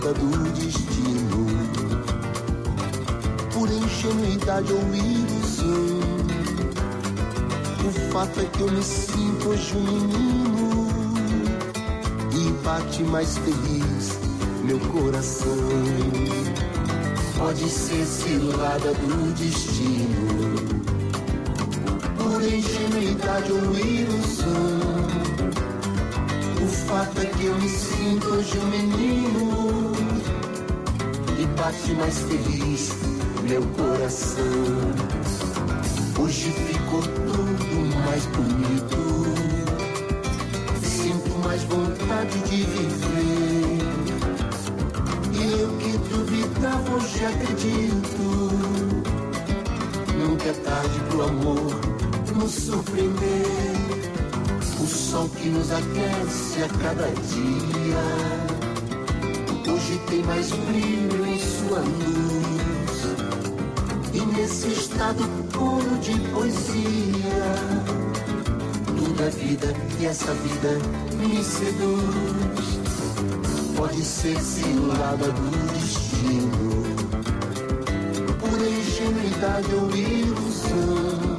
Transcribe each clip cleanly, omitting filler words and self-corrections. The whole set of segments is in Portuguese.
do destino, por ingenuidade ou ilusão. O fato é que eu me sinto hoje um menino e bate mais feliz meu coração. Pode ser cilada do destino, por ingenuidade ou ilusão. O fato é que eu me sinto hoje um menino e bate mais feliz meu coração. Hoje ficou tudo mais bonito, sinto mais vontade de viver. E eu que duvidava hoje acredito, nunca é tarde pro amor nos surpreender. O sol que nos aquece a cada dia, hoje tem mais brilho em sua luz. E nesse estado puro de poesia, tudo é vida e essa vida me seduz. Pode ser cilada do destino, por ingenuidade ou ilusão.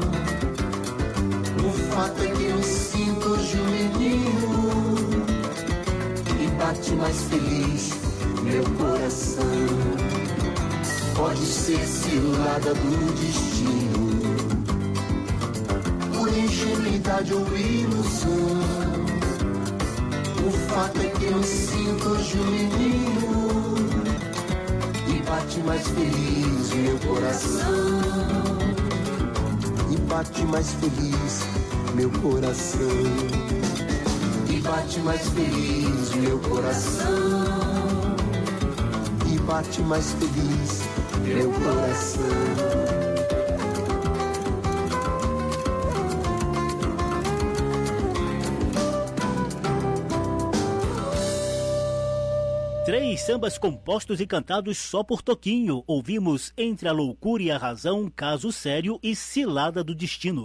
O fato é que eu me sinto hoje um menino e bate mais feliz meu coração. Pode ser cilada do destino, por ingenuidade ou ilusão. O fato é que eu me sinto hoje um menino e bate mais feliz meu coração. E bate mais feliz meu coração. E bate mais feliz meu coração. E bate mais feliz meu coração. Três sambas compostos e cantados só por Toquinho. Ouvimos Entre a Loucura e a Razão, Caso Sério e Cilada do Destino.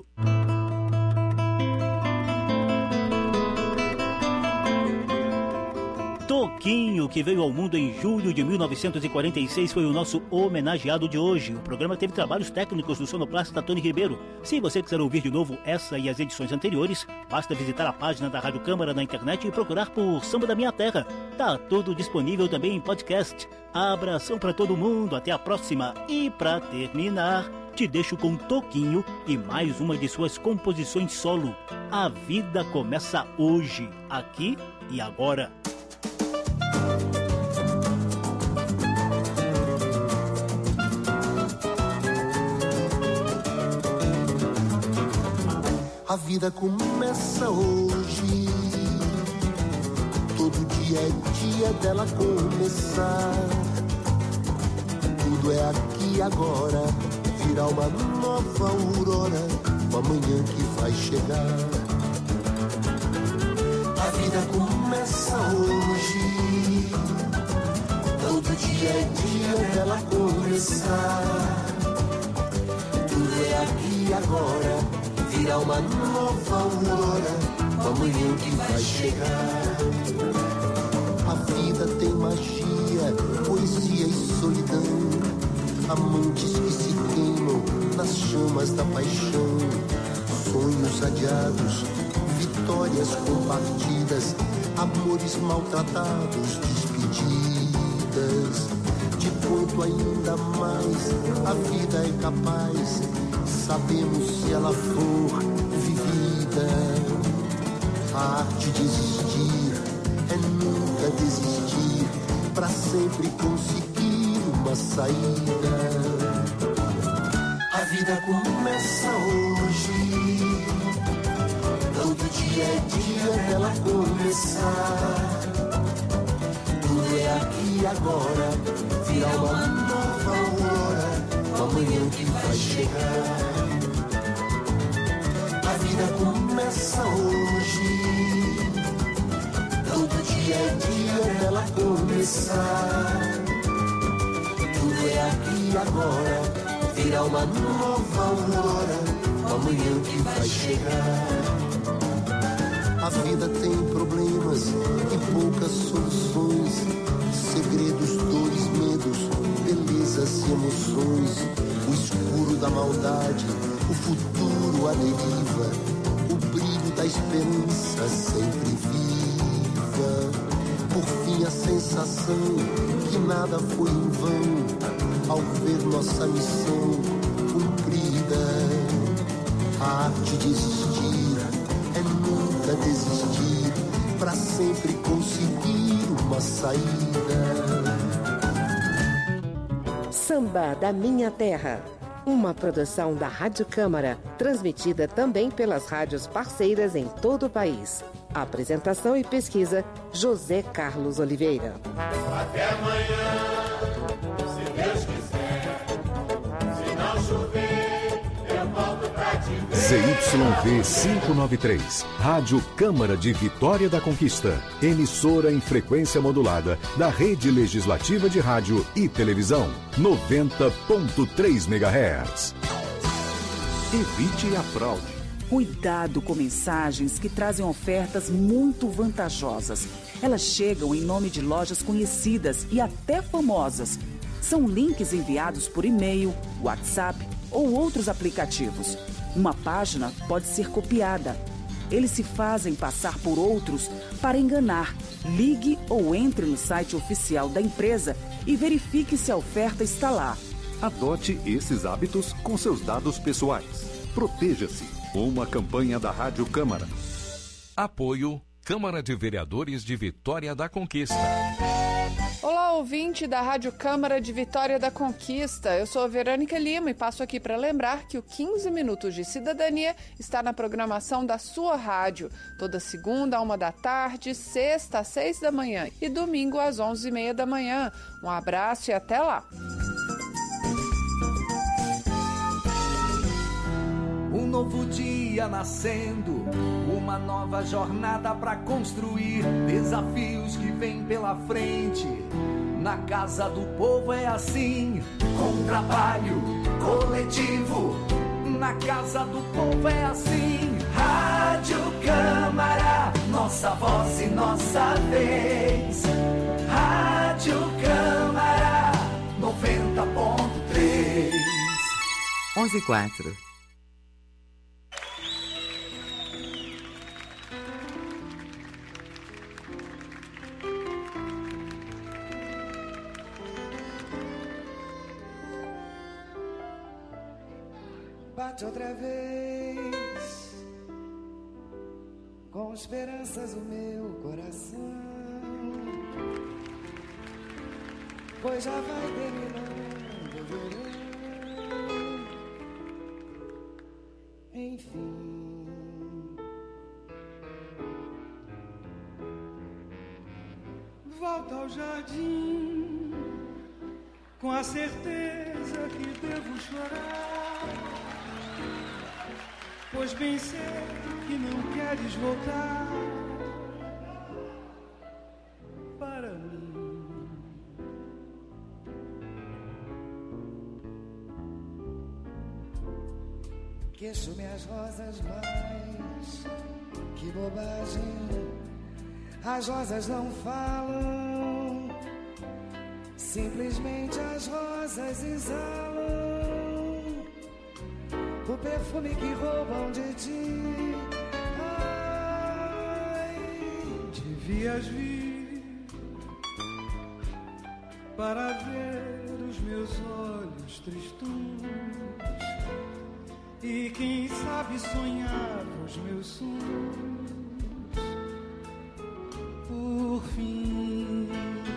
Toquinho, que veio ao mundo em julho de 1946, foi o nosso homenageado de hoje. O programa teve trabalhos técnicos do sonoplasta Tony Ribeiro. Se você quiser ouvir de novo essa e as edições anteriores, basta visitar a página da Rádio Câmara na internet e procurar por Samba da Minha Terra. Tá tudo disponível também em podcast. Abração pra todo mundo, até a próxima. E pra terminar, te deixo com Toquinho e mais uma de suas composições solo. A vida começa hoje, aqui e agora. A vida começa hoje, todo dia é dia dela começar. Tudo é aqui agora, virá uma nova aurora, o amanhã que vai chegar. A vida começa hoje, todo dia é dia dela começar. Tudo é aqui agora, virá uma nova aurora, o amanhã que vai chegar. A vida tem magia, poesia e solidão, amantes que se queimam nas chamas da paixão, sonhos adiados, vitórias compartidas, amores maltratados, despedidas. De quanto ainda mais a vida é capaz, sabemos se ela for vivida. A arte de existir é nunca desistir, pra sempre conseguir uma saída. A vida começa hoje, todo dia é dia dela começar. Tudo é aqui agora, virá uma nova aurora, o amanhã que vai chegar. A vida começa hoje, todo dia é dia dela começar. Tudo é aqui agora, virá uma nova aurora, o amanhã que vai chegar. A vida tem problemas e poucas soluções, segredos, dores, medos, belezas e emoções. O escuro da maldade, o futuro à deriva, o brilho da esperança sempre viva. Por fim a sensação que nada foi em vão, ao ver nossa missão cumprida. A arte de existir é nunca desistir, pra sempre conseguir uma saída. Samba da Minha Terra, uma produção da Rádio Câmara, transmitida também pelas rádios parceiras em todo o país. Apresentação e pesquisa, José Carlos Oliveira. Até amanhã, se Deus quiser. Se não chover, eu volto pra te ver. ZYV 593, Rádio Câmara de Vitória da Conquista, emissora em frequência modulada da Rede Legislativa de Rádio e Televisão, 90.3 MHz. Evite a fraude. Cuidado com mensagens que trazem ofertas muito vantajosas. Elas chegam em nome de lojas conhecidas e até famosas. São links enviados por e-mail, WhatsApp ou outros aplicativos. Uma página pode ser copiada. Eles se fazem passar por outros para enganar. Ligue ou entre no site oficial da empresa e verifique se a oferta está lá. Adote esses hábitos com seus dados pessoais. Proteja-se. Uma campanha da Rádio Câmara. Apoio Câmara de Vereadores de Vitória da Conquista. Olá, ouvinte da Rádio Câmara de Vitória da Conquista. Eu sou a Verônica Lima e passo aqui para lembrar que o 15 Minutos de Cidadania está na programação da sua rádio. Toda segunda, 13h, sexta, às 6 da manhã e domingo, às 11h30 da manhã. Um abraço e até lá. Um novo dia nascendo, uma nova jornada pra construir, desafios que vêm pela frente. Na casa do povo é assim, com trabalho coletivo. Na casa do povo é assim. Rádio Câmara, nossa voz e nossa vez. Rádio Câmara, 90.3. 11h04. Bate outra vez, com esperanças o meu coração, pois já vai terminando o verão. Enfim, volta ao jardim, com a certeza que devo chorar, pois bem sei que não queres voltar para mim. Queixo-me as rosas, mas que bobagem. As rosas não falam, simplesmente as rosas exalam o perfume que roubam de ti. Ai, devias vir para ver os meus olhos tristos e quem sabe sonhar os meus sonhos por fim.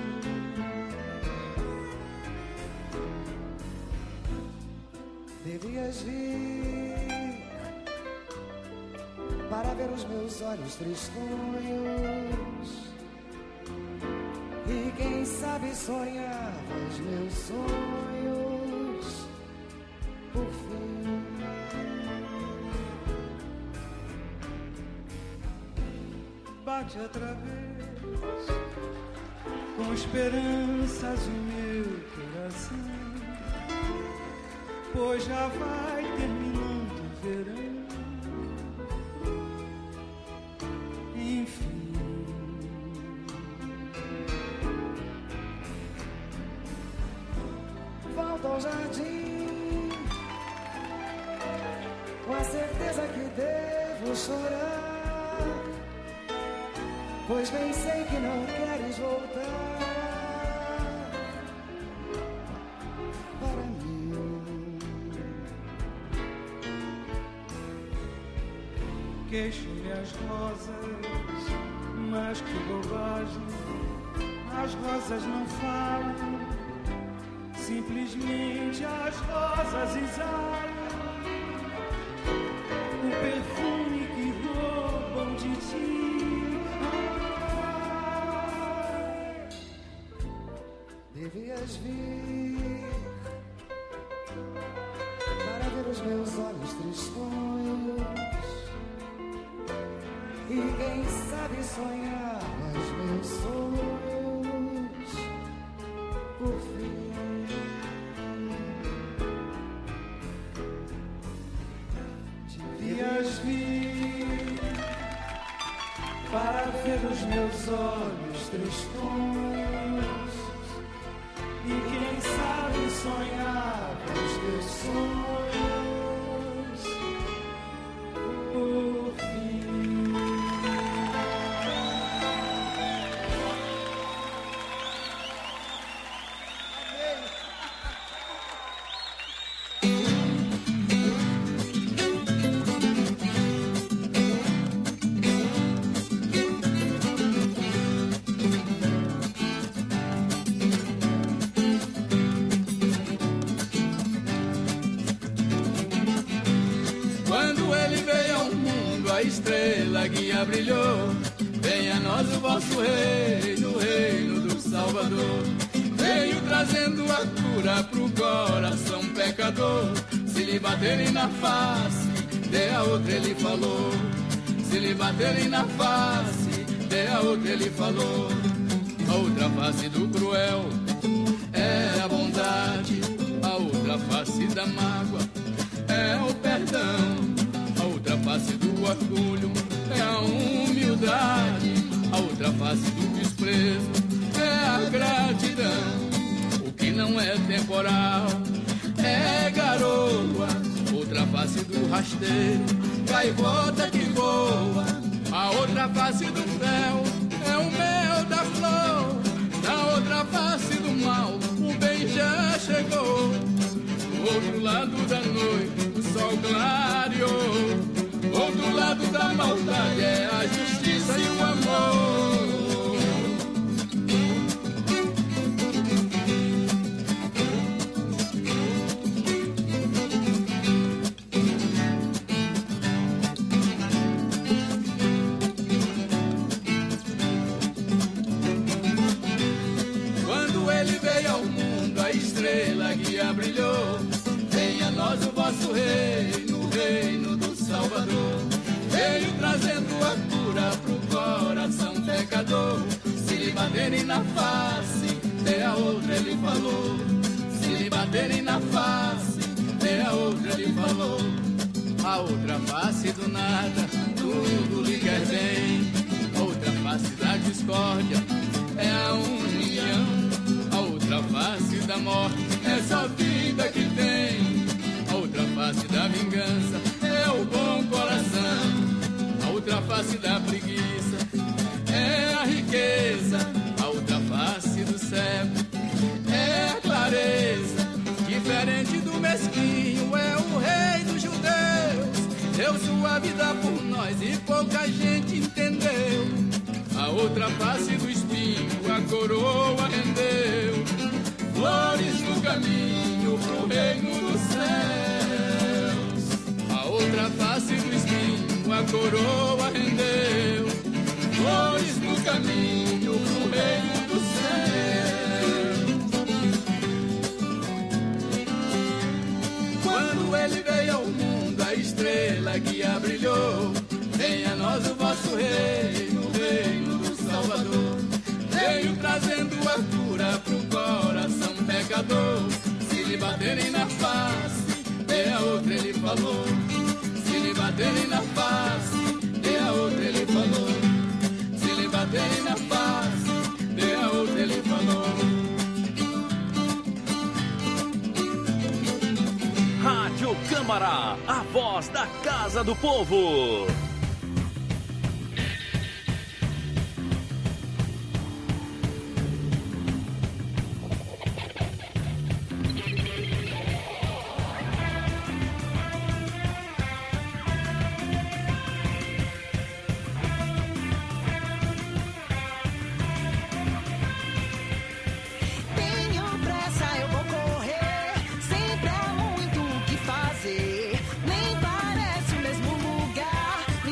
Devias vir para ver os meus olhos tristonhos e quem sabe sonhar os meus sonhos por fim. Bate outra vez, com esperanças o meu coração, pois já vai terminando o verão. volto ao jardim, com a certeza que devo chorar, pois bem sei que não queres voltar para mim. Queixo-me as rosas, mas que bobagem, as rosas não falam, simplesmente as rosas exalam o perfume que roubam de ti. Devias vir para ver os meus olhos tristonhos e quem sabe sonhar os meus sonhos por fim. Devias vir para ver os meus olhos tristonhos e quem sabe sonhar os teus sonhos por fim. Estrela guia brilhou, venha a nós o vosso reino, o reino do Salvador. Veio trazendo a cura pro coração pecador. Se lhe baterem na face, dê a outra, ele falou. Se lhe baterem na face, dê a outra, ele falou. A outra face do cruel é a bondade, a outra face da mágoa é o perdão. A outra face do orgulho é a humildade, a outra face do desprezo é a gratidão. O que não é temporal é garoa, outra face do rasteiro, gaivota que voa. A outra face do céu é o mel da flor, na outra face do mal o bem já chegou. Do outro lado da noite o sol clareou, outro lado da maldade é a justiça e o amor. Quando ele veio ao mundo, a estrela guia brilhou. Venha a nós o vosso reino, o reino do Salvador. Veio trazendo a cura pro coração pecador. Se lhe baterem na face, dê a outra, ele falou. Se lhe baterem na face, dê a outra, ele falou. A outra face do nada, tudo lhe quer bem. A outra face da discórdia é a união. A outra face da morte é só vida que tem. A outra face da vingança é o bom coração. A outra face da preguiça é a riqueza. A outra face do cego é a clareza. Diferente do mesquinho é o rei dos judeus. Deu sua vida por nós e pouca gente entendeu. A outra face do espinho a coroa rendeu. Flores no caminho pro reino dos céus. A outra face do espinho a coroa rendeu. Flores no caminho pro reino dos céus. Quando ele veio ao mundo, a estrela guia brilhou. Venha a nós o vosso reino, o reino do Salvador. Veio trazendo a cura pro coração pecador. Se lhe baterem na face, dê a outra, ele falou. Se lhe baterem na face, dê a outra, ele falou. Se lhe baterem na face, dê a outra, ele falou. Rádio Câmara, a voz da Casa do Povo. Nem parece o mesmo lugar.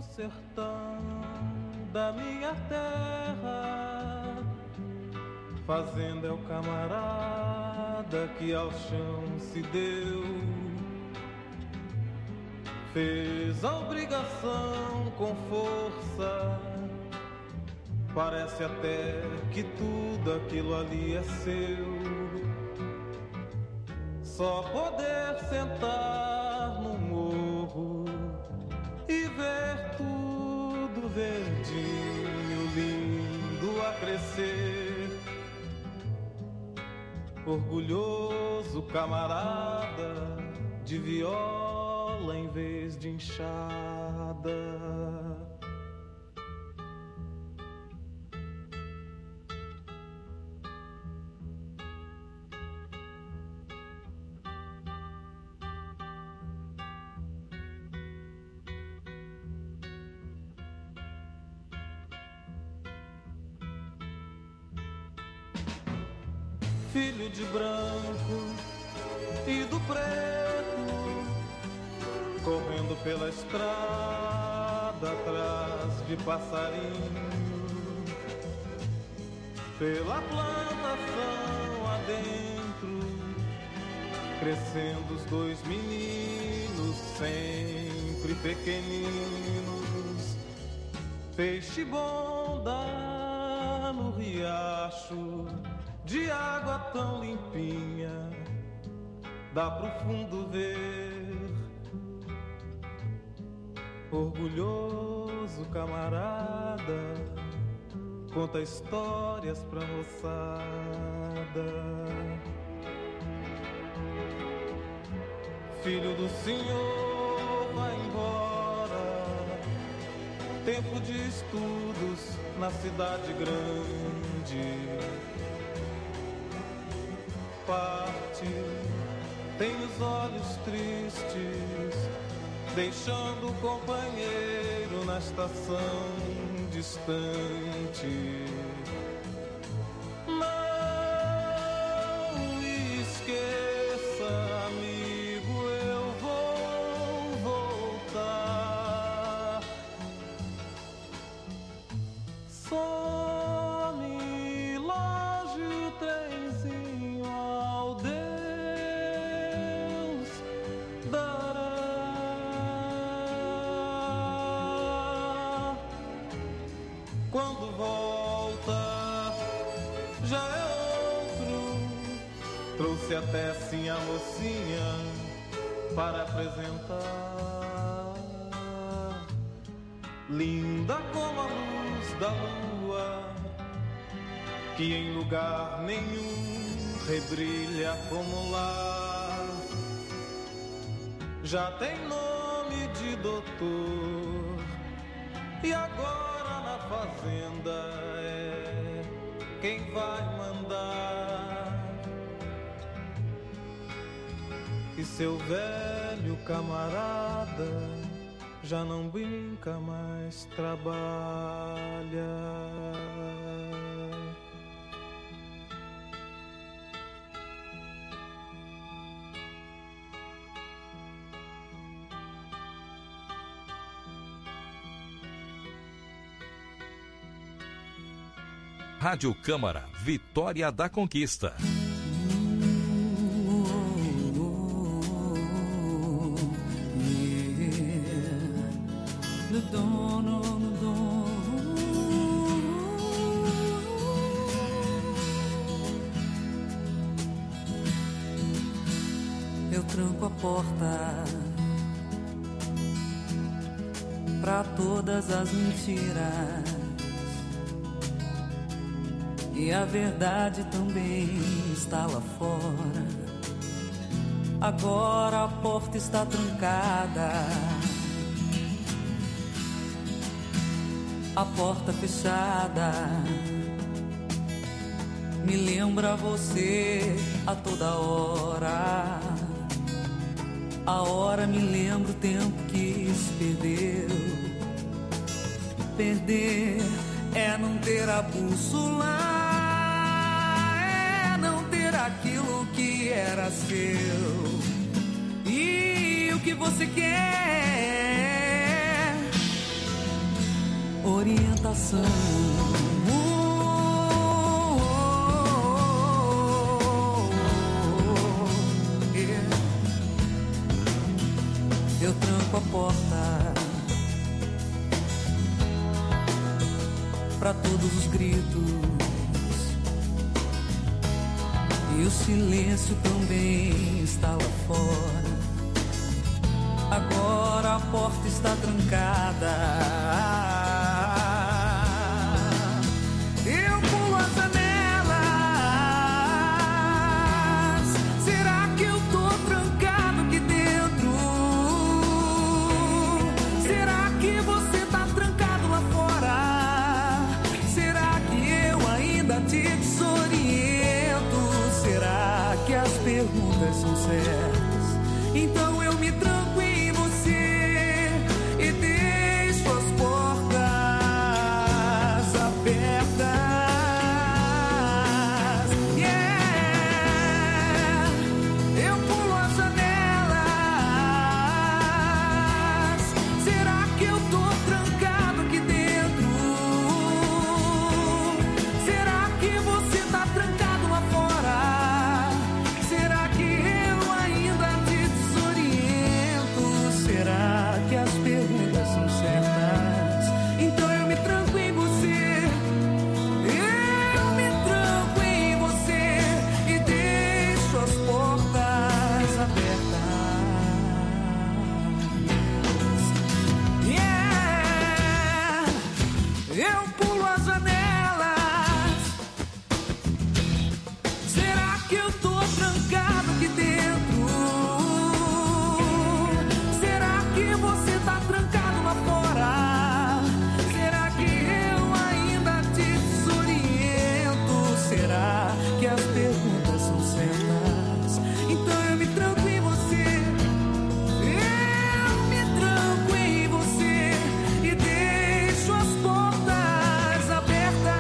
no sertão da minha terra. Fazenda é o camarada que ao chão se deu. Fez a obrigação com força. Parece até que tudo aquilo ali é seu. Só poder sentar no morro e ver tudo verdinho, lindo a crescer. Orgulhoso camarada de viola em vez de enxada. Filho de branco e do preto, correndo pela estrada atrás de passarinho, pela plantação adentro, crescendo os dois meninos sempre pequeninos. Peixe bom dá no riacho, de água tão limpinha, dá pro fundo ver. Orgulhoso camarada, conta histórias pra moçada. Filho do senhor, vai embora, tempo de estudos na cidade grande. Parte, tem os olhos tristes, deixando o companheiro na estação distante. Não esqueça, amigo, eu vou voltar. Só me loge o trenzinho ao Deus dará. Quando volta já é outro. Trouxe até sim a mocinha para apresentar. Linda como a luz da lua, que em lugar nenhum rebrilha como lá. Já tem nome de doutor, e agora na fazenda é quem vai mandar. E seu velho camarada já não brinca, mais trabalha. Rádio Câmara, Vitória da Conquista. Eu tranco a porta pra todas as mentiras, e a verdade também está lá fora. Agora a porta está trancada, a porta fechada me lembra você a toda hora. A hora me lembra o tempo que se perdeu. Perder é não ter a bússola, é não ter aquilo que era seu. E o que você quer orientação. Eu tranco a porta pra todos os gritos, e o silêncio também está lá fora. Agora a porta está trancada. Eu pulo as janelas. Será que eu tô trancado aqui dentro? Será que você tá trancado lá fora? Será que eu ainda te desoriento? Será que as perguntas são certas? Então eu me tranco em você e deixo as portas abertas. Yeah! Eu pulo as janelas. Será que eu tô trancado aqui dentro? Será que você tá trancado lá fora? Será que eu ainda te desoriento? Será que as perguntas são certas? Então eu me tranco em você. Eu me tranco em você e deixo as portas abertas. Yeah! Eu pulo as janelas. Será que eu tô trancado aqui dentro? Será que você tá trancado lá fora? Será que eu ainda te desoriento? Será que as perguntas são certas? Então eu me tranco em você. Eu me tranco em você e deixo as portas abertas.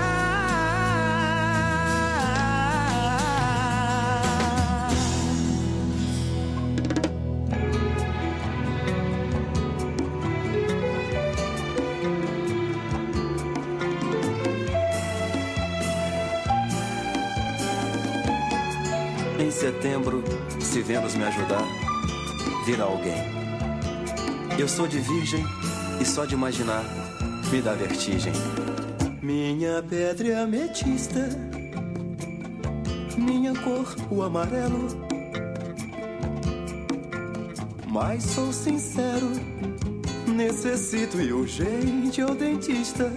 Em setembro, se Vênus me ajudar, virá alguém. Eu sou de virgem e só de imaginar me dá vertigem. Minha pedra é ametista, minha cor o amarelo. Mas sou sincero, necessito ir urgente ao dentista.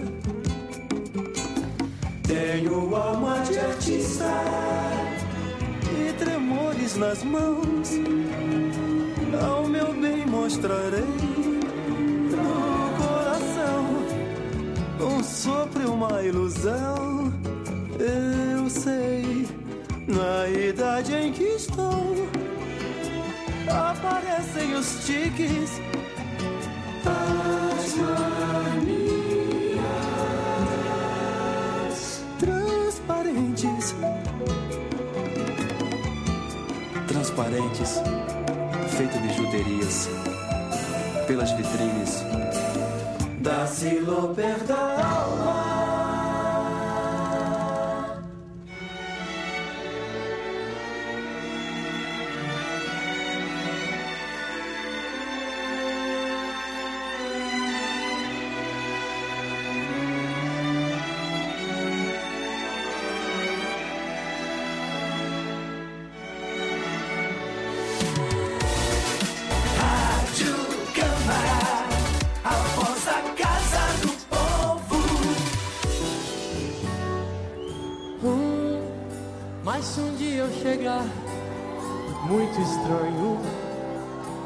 Tenho alma de artista e tremores nas mãos. Ao meu bem mostrarei no coração um sopro e uma ilusão. Eu sei, na idade em que estou, aparecem os tiques, as manias transparentes. Transparentes, feito bijuterias, pelas vitrines da Siloper da alma. Mas se um dia eu chegar muito estranho